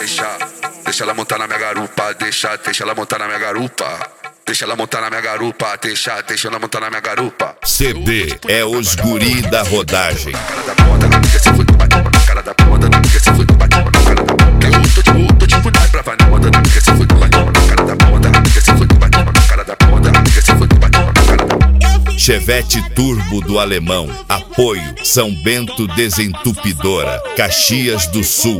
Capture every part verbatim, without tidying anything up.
deixa, deixa ela montar na minha garupa, deixa, deixa ela montar na minha garupa. Deixa ela montar na minha garupa, deixa, deixa ela montar na minha garupa. C D é os guri da rodagem. Cara da ponta, amiga, se foi que bateu na cara da ponta, amiga, se foi que bateu na cara da ponta. Eu tô tipo, tô tipo, não é pra vai na onda, amiga, se foi que bateu na cara da ponta, amiga, se foi que bateu na cara da ponta, amiga, se foi que bateu na cara da ponta. Chevette Turbo do Alemão. Apoio São Bento Desentupidora, Caxias do Sul.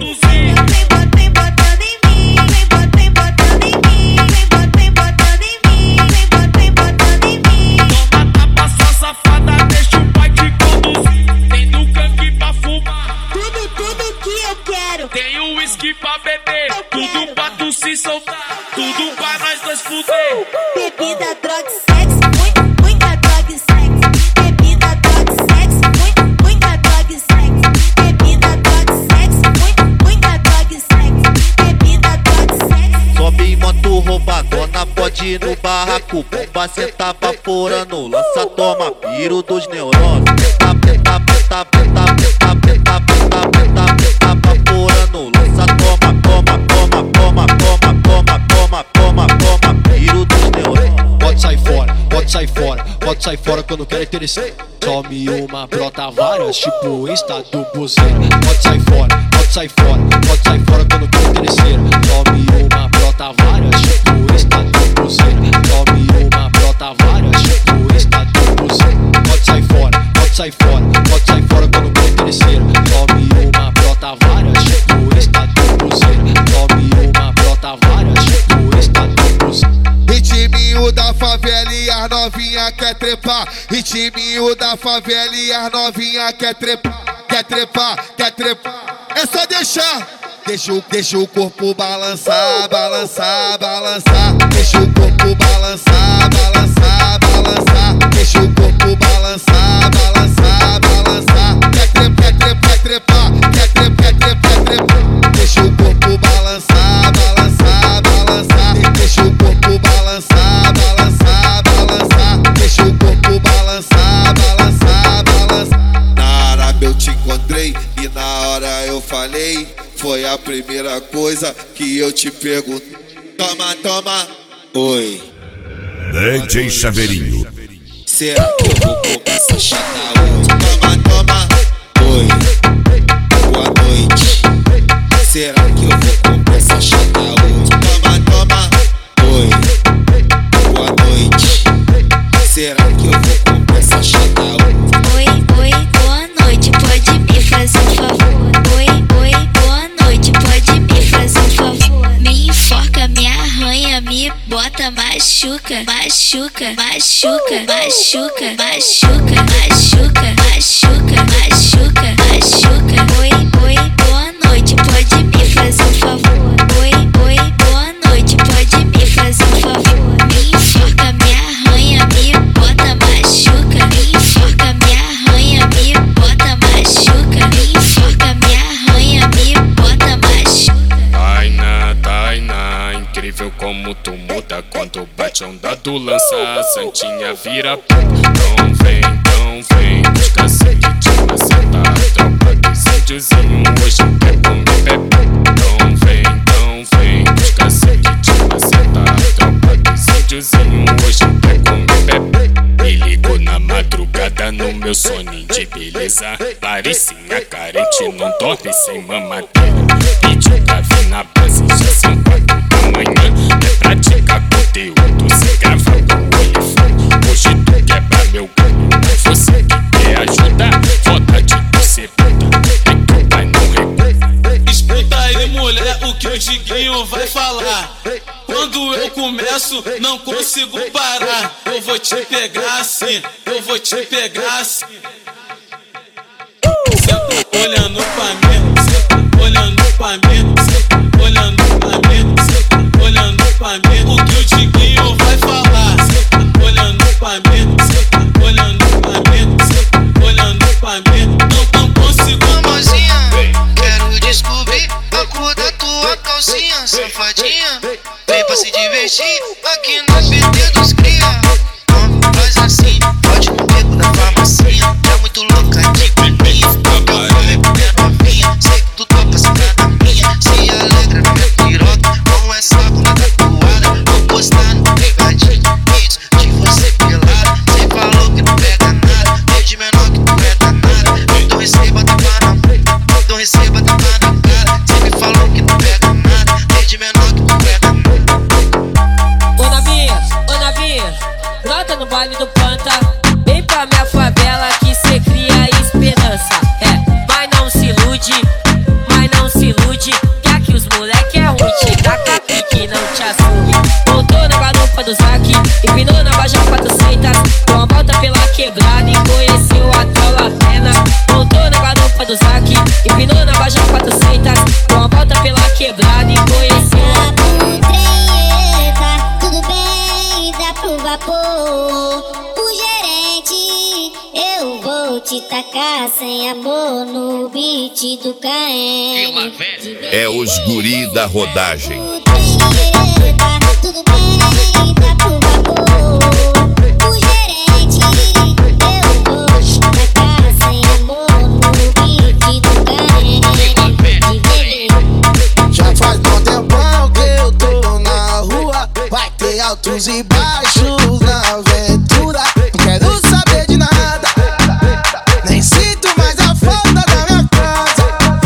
Tenho whisky pra beber, tudo pra tu se soltar, tudo pra nós dois fuder. Bebida, droga e sexo, muito, muita droga e sexo. Bebida, droga e sexo, muito, muita droga e sexo. Bebida, droga e sexo, muito, muita droga e sexo. Bebida, droga e sexo. Sobe em moto roubadona, pode ir no barraco. Bomba senta vaporando, lança toma, piro dos neurônios. Peta, peta, peta, peta, peta, peta, peta, peta, peta, vaporando, lança toma, toma, toma, toma, toma, toma, toma, toma, toma, piro dos neurônios. Pode sair fora, pode sair fora, pode sair fora quando quer interessar. Some uma, brota várias, tipo Insta do buzeiro. Pode sair fora, pode sair fora, pode sair fora quando quer interessar. Some uma, brota várias, tipo Insta do buzeiro. Some uma, brota várias, tipo Insta do buzeiro. Pode sair fora, pode sair fora, pode sair fora quando quer interessar. Some uma, brota várias, tipo Insta do buzeiro. Some uma, brota várias, tipo Insta do buzeiro. Ritminho da favela e as novinha quer trepar. Ritminho da favela e as novinha quer trepar. Quer trepar, quer trepar. É só deixar. Deixa o, deixa o corpo balançar, balançar, balançar. Deixa o corpo balançar, balançar, balançar. Deixa o corpo balançar, balançar, balançar. Quer trepar, quer trepar, quer trepar. Quer trepar, quer trepar, quer trepar. Deixa o corpo balançar, balançar, balançar. Deixa o corpo balançar, balançar, balançar. Deixa o corpo balançar, balançar, balançar. Na hora eu te encontrei e na hora eu falei. Foi a primeira coisa que eu te perguntei. Toma, toma, oi. D J Chaveirinho. Será que eu vou começar a chatar hoje? Toma, toma, oi. Boa noite. Será que eu vou começar a chatar hoje? Toma, toma, oi. Boa noite. Será que eu vou começar a chatar hoje? Oi, oi, boa noite, pode me fazer um favor. Oi, oi, boa noite, pode me fazer um favor. Me enforca, me arranha, me bota, machuca, machuca, machuca, machuca, machuca, machuca, machuca, machuca, machuca. Oi, oi, boa noite, pode me fazer um favor. Oi, oi, boa noite, pode me fazer um favor. Me enforca, me arranha, me bota, machuca. Me enforca, me arranha, me bota, machuca. Me enforca, me arranha, me bota, machuca. Tainá, Tainá, incrível como tu muda quando bate onda do lança, a santinha vira puta. Então vem, então vem, busca sangue de maceta. A tropa dos índiozinho hoje quer comer bebê. Então vem, então vem, busca sangue de maceta. A tropa dos índiozinho hoje quer comer bebê. Me ligo na madrugada no meu soninho de beleza. Parecinha carente, não dorme sem mamadeira. Pediu pra vir na base, já são quatro da manhã. É praticar conteúdo, se grava com o olho. Hoje tu quebra meu ganho, mas você que quer ajudar. Foda de tu ser puta, é que o pai não recua. Escuta aí, mulher, o que o Diguinho vai falar. Quando eu começo, não consigo parar. Eu vou te pegar assim, eu vou te pegar assim. Sempre olhando pra mim, sempre olhando pra mim, sempre olhando pra mim, sempre olhando pra mim. O que o Diguinho vai falar? Sempre olhando pra mim, sempre olhando pra mim, sempre olhando pra mim. Não, não consigo. Mamozinha, quero descobrir a cor da tua calcinha, safadinha. Vem pra se divertir aqui no P T dos cria. Então faz assim, pode no beco da farmacinha. Tá muito louca de pininha, eu vou me comer novinha. Sei que tu topa essa cada minha, se alegra. te assume. Voltou na garupa do Zac, empinou na Baja quatrocentos. Deu uma volta pela quebrada e conheceu a tal Latena. Voltou na garupa do Zac, empinou na Baja quatrocentos. Deu uma volta pela quebrada e conheceu a Tá tudo bem, dá pro vapor. O gerente, eu vou te tacar sem amor no beat do K M. É os guri da rodagem. Tá tudo bem, dá pro vapor. O gerente, eu vou te tacar sem amor no beat do K M. Já faz bom tempão que eu tô na rua. Vai ter altos e baixos na aventura. Não quero saber de nada, nem sinto mais a falta da minha casa.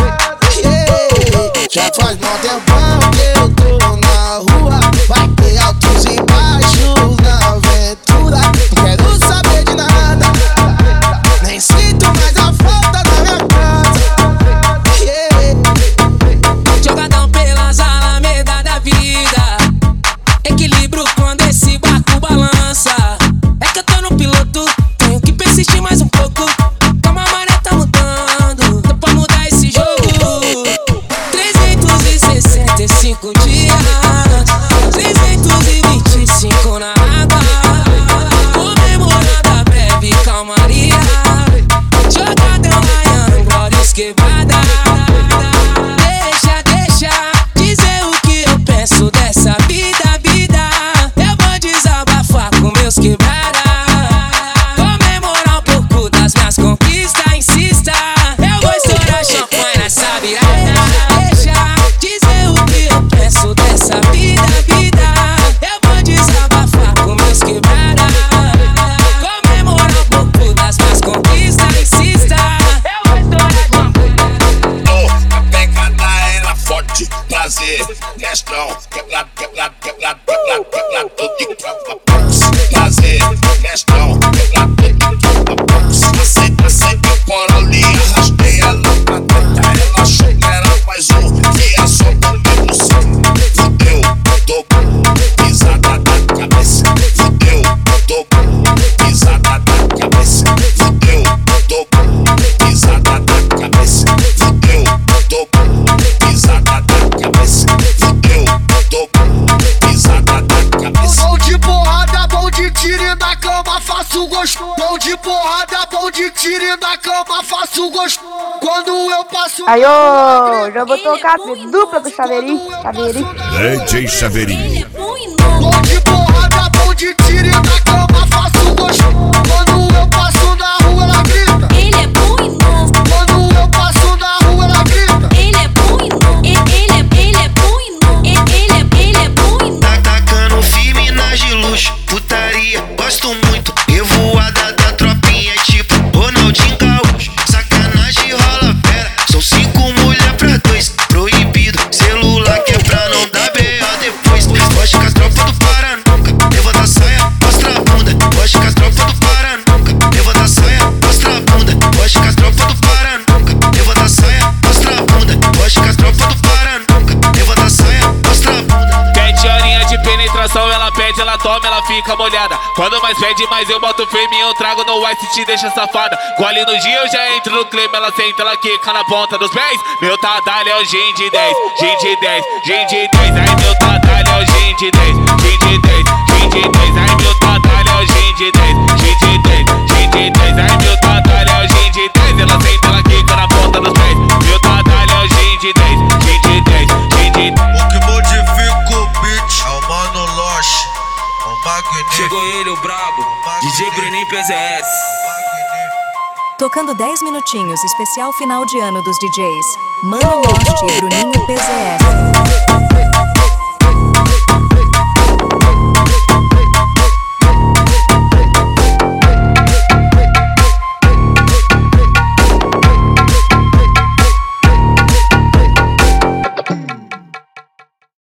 Yeah. Já faz bom tempão que eu tô na rua. Vai ter altos e baixos na aventura. Não quero saber de nada, nem sinto mais a falta da minha casa. Yeah. Jogadão pelas alamedas da vida, equilíbrio quando esse barco balança. É que eu tô no piloto, tenho que persistir mais um pouco. Como a maré tá mudando, dá pra mudar esse jogo. trezentos e sessenta e cinco dias, trezentos e vinte e cinco na água, comemorando a breve calmaria. Jogadão Ryan, glórias quebrada. Deixa, deixa dizer o que eu penso dessa vida, vida. Eu vou desabafar com meus quebrada, comemorar um pouco das minhas conquistas. Insista, eu vou estourar champanhe nessa virada. Deixa dizer o que eu penso dessa vida, vida. Eu vou desabafar com meus quebrada, comemorar um pouco das minhas conquistas. Insista, eu vou estourar champanhe. Oh, a pegada era forte, prazer, questão, quebrado, quebrado, quebrado, quebrado, quebrado, todo de prova, prazer, questão, quebrado, todo de prova, aceita, aceita, corolinha, arrastei ela pra dentro, ela achou que era mais um, que é só comigo, sim, fudeu, dobrou, pisada da cabeça, fudeu, dobrou, pisada da cabeça, fudeu, dobrou, pisada da cabeça, fudeu, dobrou, pisada da cabeça, fudeu, dobrou, pisada da cabeça. Bom de porrada, bom de tiro na cama, faço gosto. Bom de porrada, bom de tiro na cama, faço gosto. Quando eu passo. Aí, ô, já vou tocar a dupla do Chaveirinho. Chaveirinho. D J Chaveirinho. Bom de porrada, bom de tiro na cama, faço gosto. Quando eu passo na rua, ela grita. Ele é bom e novo. Quando eu passo na rua, ela grita. Ele é bom e novo. Ele é, ele é bom e novo. Ele é, ele é bom e novo. Tá tacando firme nas de luxo, putaria, gosto muito. Revoada da tropinha, tipo Ronaldinho Gaúcho. Sacanagem rola fera, são cinco mulher pra dois. Proibido, celular que é pra não dar B O depois. Foge com as tropas do Paranuca, levanta a saia, mostra a bunda. Foge com as tropas do Paranuca, levanta a saia, mostra a bunda. Foge com as tropas do Paranuca, levanta a saia, mostra a bunda. Foge com as tropas do Paranuca, levanta a saia, mostra a bunda. Sete horinhas de penetração, ela pede, ela toma, ela fica molhada. Quando mais pede, mais eu boto firme, eu trago no ice e te deixa safada. Gole no dia, eu já entro no clima, ela senta, ela quica na ponta dos pés. Meu tadalho é o gin de dez, gin de dez, gin de dez. Ai, meu tadalho é o gin de dez, gin de dez, gin de dez. Ai, meu tadalho é o gin de dez, gin de dez, gin de dez. Ai, meu tadalho é o gin de dez, ela senta, ela quica na ponta dos pés. Meu tadalho é o gin de dez, gin de dez, gin de dez. O que modifica o beat é o Mano Loche, o Magnífico. Chegou ele, o brabo, D J Bruninho P Z S. Tocando dez minutinhos, especial final de ano dos D Js Mano Loche e Bruninho P Z S.